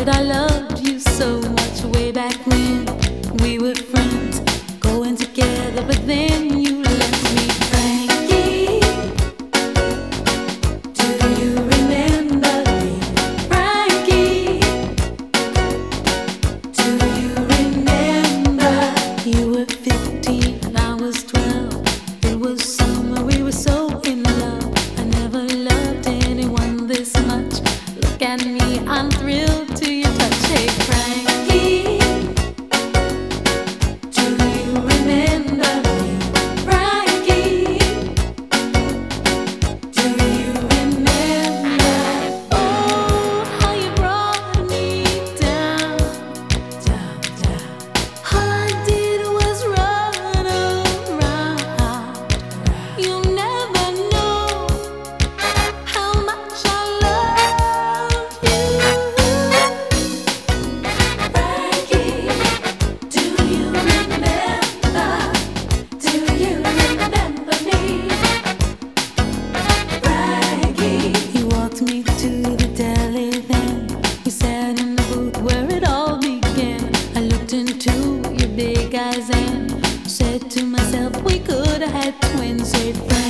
that I loved you so much way back when we were friends, going together, but then you left me. Frankie, do you remember me? Frankie, do you remember? You were 15 and I was 12. It was summer, we were so in love. I never loved anyone this much. Look at me, I'm thrilled to your touch. Hey Frankie, do you remember me? Frankie, do you remember? Oh, how you brought me down, down, down. All I did was run around. You never know how much I love you. Frankie, do you remember? Do you remember me? Frankie, you walked me to the deli then. We sat in the booth where it all began. I looked into your big eyes and said to myself, we could have had twins. Hey,